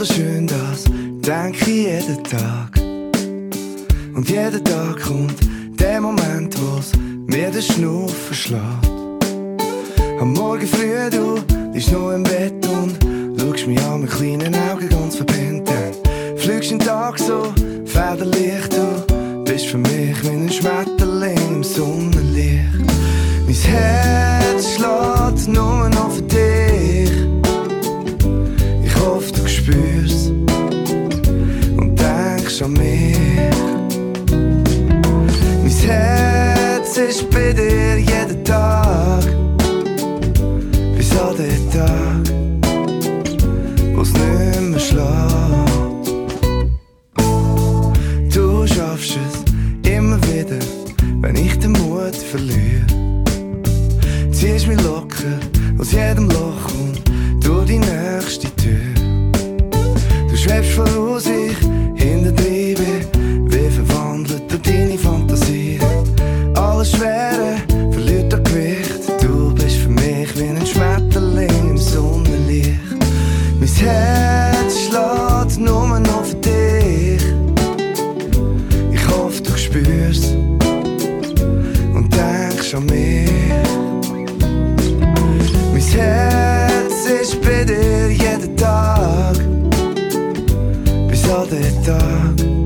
schön, das denk ich jeden Tag. Und jeden Tag kommt der Moment, wo's mir den Schnupf verschlägt. Am Morgen früh, du liegst noch im Bett und schaust mich an mit kleinen Augen ganz verpennt an. Fliegst den Tag so federleicht, du bist für mich wie ein Schmetterling im Sonnenlicht. Mein Herz schlägt nur noch für dich. Ich hoffe, du spürst und denkst an mich. Mein Herz ist bei dir jeden Tag, bis an den Tag, wo's nicht mehr schlägt. Du schaffst es immer wieder, wenn ich den Mut verliere. Ziehst mich locker aus jedem Loch und durch die nächste Tür. Du schwebst voraus, ich hintertreibe, wie verwandelt durch deine Fantasie. Alles Schwere verliert an Gewicht, du bist für mich wie ein Schmetterling im Sonnenlicht. Mein Herz schlägt nur noch für dich. Ich hoffe, du spürst und denkst an mich. Mein Herz ist bei dir jeden Tag, bis an den Tag,